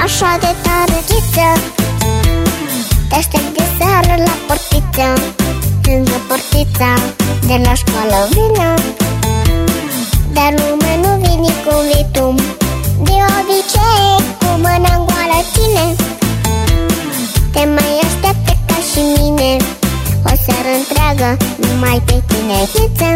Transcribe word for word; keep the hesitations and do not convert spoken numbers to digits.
așa de tare, ghiță. Te aștept de seară la portiță, lângă portița de la școală vină. Dar lume nu vine cum vii tu, de obicei cu mâna în goală tine. Te mai așteaptă ca și mine, o seară întreagă numai pe tine, ghiță.